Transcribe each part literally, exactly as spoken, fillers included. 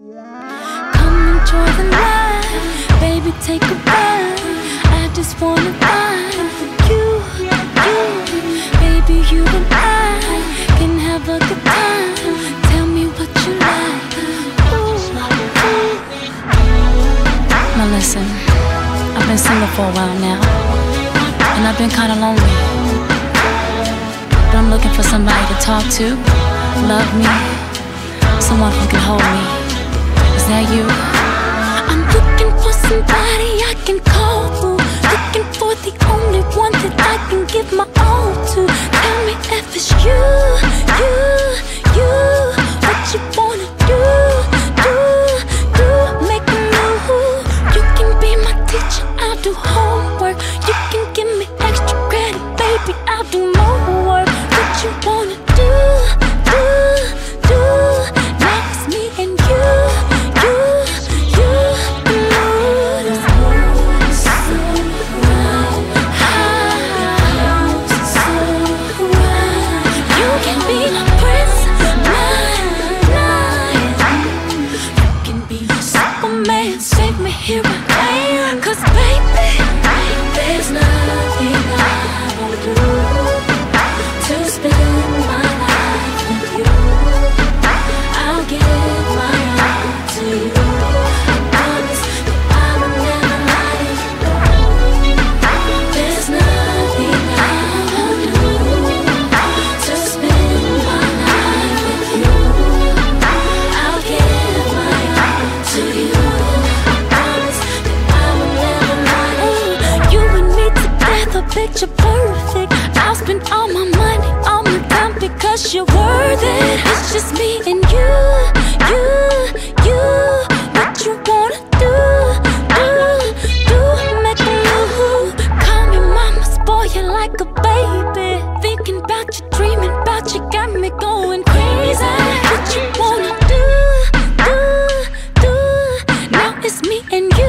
Come enjoy the life, baby, take a ride. I just wanna find you, you, baby, you and I can have a good time. Tell me what you like. Ooh, ooh. Now listen, I've been single for a while now, and I've been kinda lonely, but I'm looking for somebody to talk to, love me, someone who can hold me. Is that you? I'm looking for somebody I can call through, looking for the only one that I can give my all to. Tell me if it's you, you, you. What you wanna do, do, do. Make a move. You can be my teacher, I'll do homework. You can give me extra credit, baby, I'll do more work. What you wanna do, do, do. Now it's me and you. Here I am, 'cause baby, there's nothing I won't do to spend my life with you. I'll give my all to you. I promise that I will never lie to you. There's nothing I won't do to spend my life with you. I'll give my all to you. Picture perfect. I'll spend all my money, all my time, because you're worth it. It's just me and you, you, you. What you wanna do, do, do. Make a move. Call me mama, spoil you like a baby. Thinking about you, dreaming about you, got me going crazy. What you wanna do, do, do. Now it's me and you.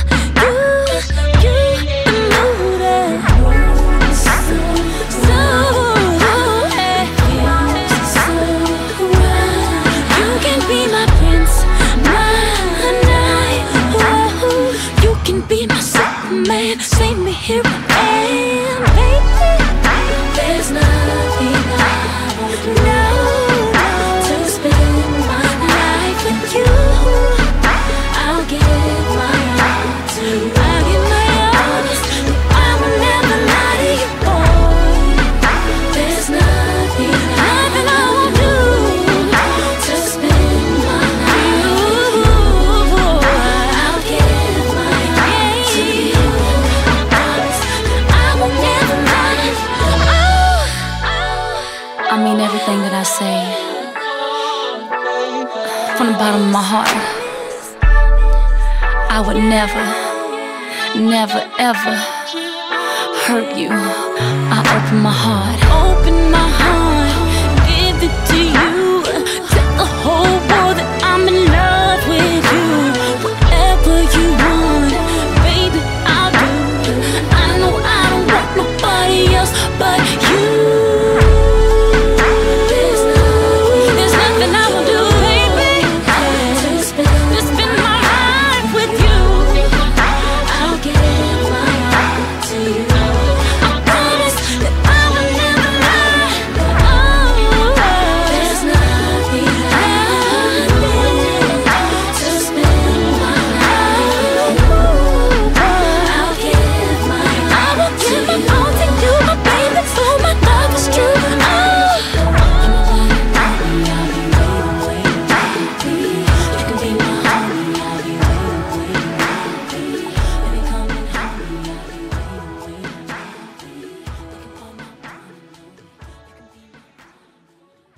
Be my Superman, save me here I am, baby. There's nothing I won't do, no, no, to spend my life with you. I'll give my all to you. I'll give my all. I will never lie to you, boy. There's nothing, nothing I won't do to spend my life with you. I'll give my all to you. I promise that I will never lie. Oh, I mean everything that I say from the bottom of my heart. I would never, never, ever hurt you. I open my heart, open my heart, give it to you.